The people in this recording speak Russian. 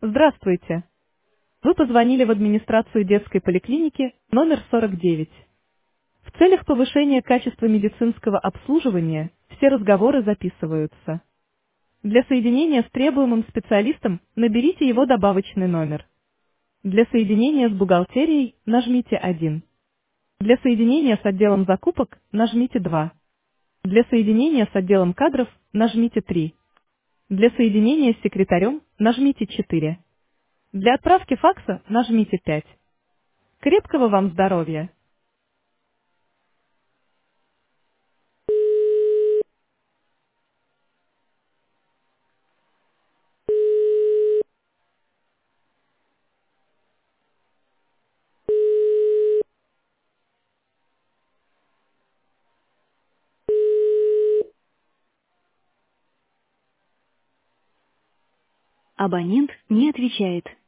Здравствуйте. Вы позвонили в администрацию детской поликлиники номер 49. В целях повышения качества медицинского обслуживания все разговоры записываются. Для соединения с требуемым специалистом наберите его добавочный номер. Для соединения с бухгалтерией нажмите 1. Для соединения с отделом закупок нажмите 2. Для соединения с отделом кадров нажмите 3. Для соединения с секретарем нажмите 4. Для отправки факса нажмите 5. Крепкого вам здоровья! Абонент не отвечает.